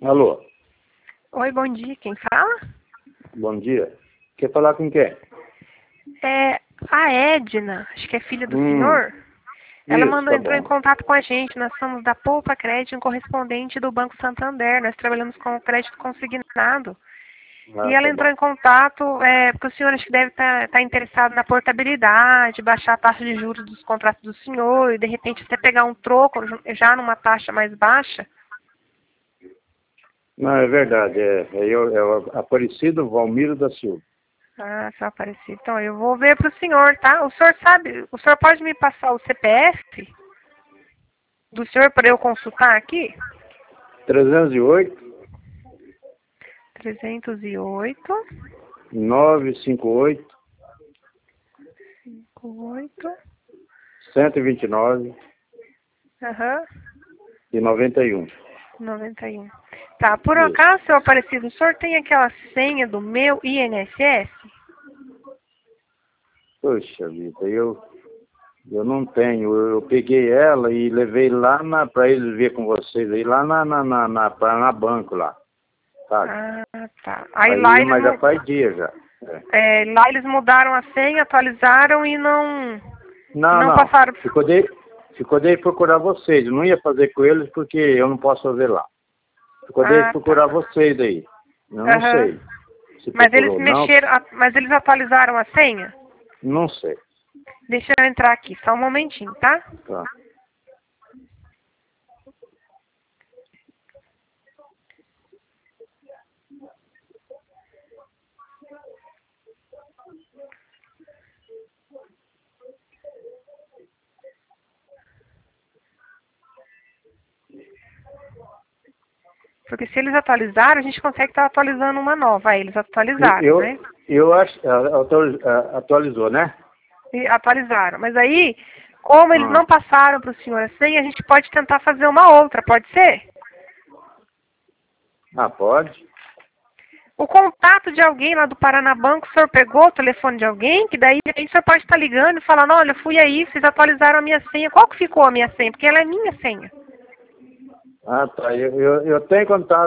Alô, Oi, bom dia. Quem fala? bom dia. Quer falar com quem? É a Edna, acho que é filha do Hum, senhor. Ela isso, tá entrou em bom. contato com a gente. Nós somos da Poupa Crédito, um correspondente do Banco Santander. Nós trabalhamos com crédito consignado. Ah, E ela tá entrou bom. em contato porque o senhor acho que deve estar interessado na portabilidade, baixar a taxa de juros dos contratos do senhor e de repente até pegar um troco já numa taxa mais baixa. Não, é verdade. É o Aparecido Valmiro da Silva. Ah, só Aparecido. Então eu vou ver para o senhor, tá? O senhor pode me passar o CPF do senhor para eu consultar aqui? 308 308 958 58 129 aham, e 91. 91. Tá, por Isso. acaso, seu Aparecido, o senhor tem aquela senha do meu INSS? Poxa vida, eu não tenho. Eu peguei ela e levei lá para eles ver com vocês aí, lá na banco lá, sabe? Ah, tá. Aí Aí, mas já faz dia já. É. lá eles mudaram a senha, atualizaram e Não, não não. passaram. Ficou de procurar vocês. Eu não ia fazer com eles porque eu não posso fazer lá. Ficou de Ah, procurar tá. vocês aí. Eu não Aham. sei se Mas eles procurou, não. mexeram, mas eles atualizaram a senha? Não sei. Deixa eu entrar aqui, só um momentinho, tá? Tá. Porque se eles atualizaram, a gente consegue estar atualizando uma nova. Aí eles Eu, atualizaram, eu, né? eu acho atualizou, né? E atualizaram. Mas aí, como eles Ah, não passaram para o senhor a senha, a gente pode tentar fazer uma outra, pode ser? pode. O contato de alguém lá do Paranabanco, o senhor pegou o telefone de alguém, que daí o senhor pode estar ligando e falando, olha, fui aí, vocês atualizaram a minha senha. Qual que ficou a minha senha? Porque ela é minha senha. Tá. Eu tenho contato.